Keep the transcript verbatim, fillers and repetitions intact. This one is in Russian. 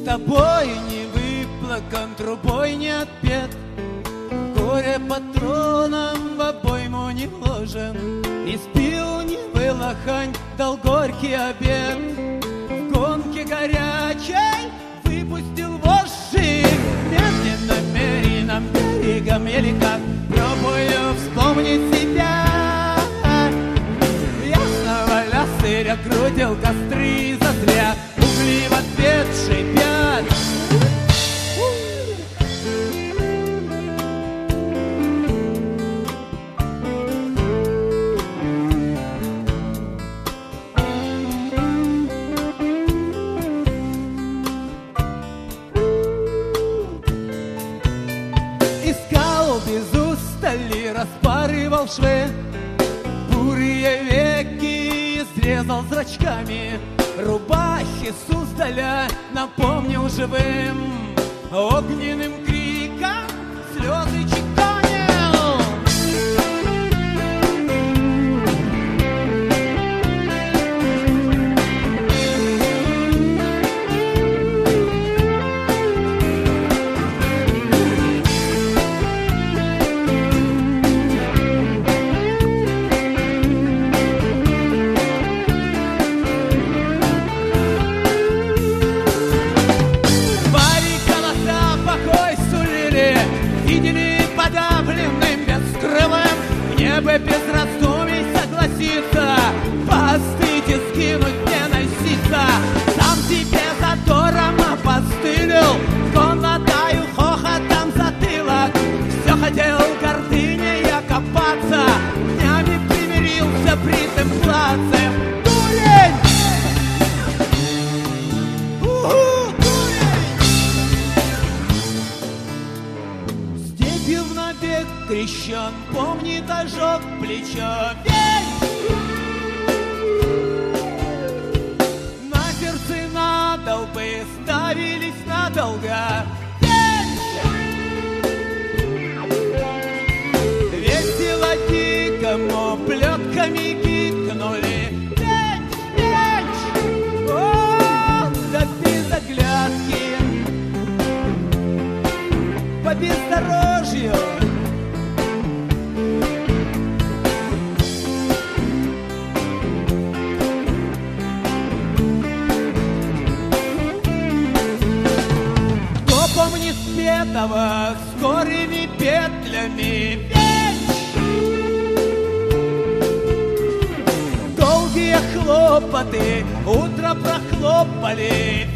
тобой не выплакан, трубой не отпет, горе патроном в обойму не вложен, не спил, не вылохань, дал горький обед. В гонке горячей выпустил вожжи, медленно мериным берегом еле как пробую вспомнить себя. Ясно валя сыря крутил костры зазря, угли в ответ шипят. Искал без устали, распарывал швы, бурые веки изрезал зрачками, рубахи Суздаля напомнил живым, огненным криком слезы чеканил. Небо без раздумий согласится постыть и скинуть, не носиться. Сам себе задором опостылил, комнатаю хохотом затылок. Все хотел гордыней окопаться, днями примирился бритым плацем. Дурень! У-ху, дурень! Степью в набег крещен, помнит ожог плечо. Ведь на сердце надолбы ставились надолго. Ведь весело дикому плетками гикнули. Ведь, ведь, о, да без оглядки по бездорожью. Спетого скорыми петлями печь. Долгие хлопоты утро прохлопали.